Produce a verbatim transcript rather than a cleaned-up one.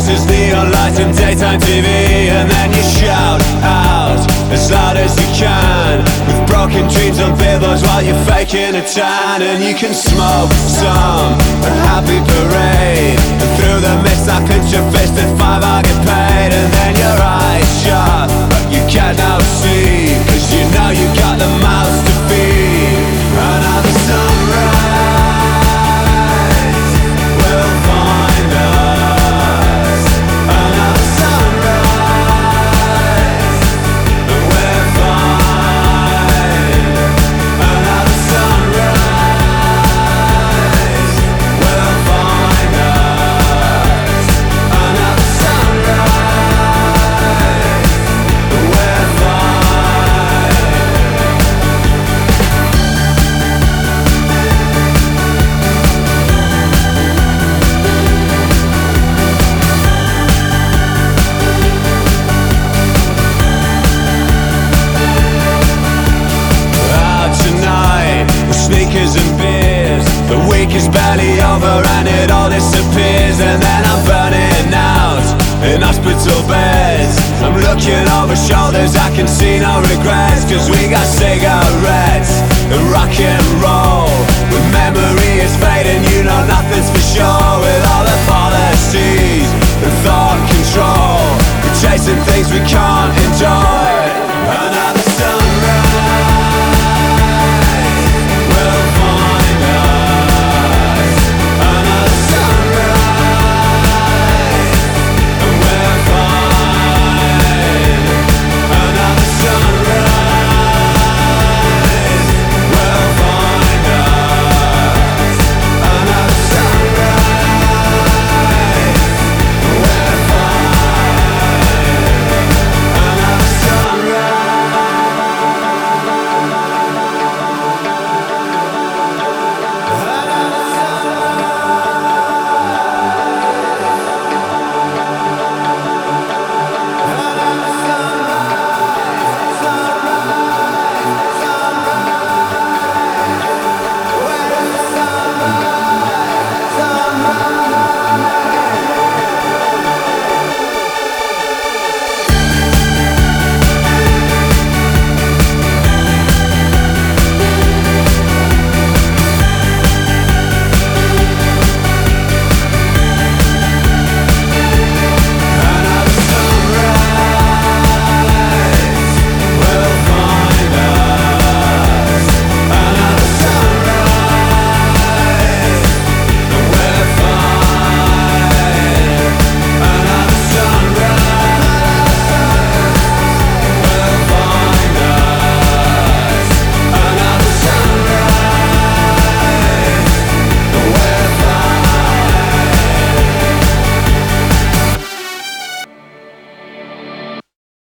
faces, neon lights and daytime T V. And then you shout out as loud as you can, with broken dreams on billboards while you're faking a tan. And you can smoke some a happy parade, and through the mist I pinch your fist at five I get paid. And then your eyes shut but you can't now see, cause you know you got the mouths to feed. Another sunrise will find us. Another sunrise and we're fine. Another sunrise will find us. Another sunrise and we're fine. Out tonight with sneakers and beers, the week is barely over and it all disappears. And then I'm burning out in hospital beds, I'm looking over shoulders, I can see no regrets. Cause we got cigarettes and rock and roll, when memory is fading you know nothing's for sure. With all the policies and thought control, we're chasing things we can't enjoy.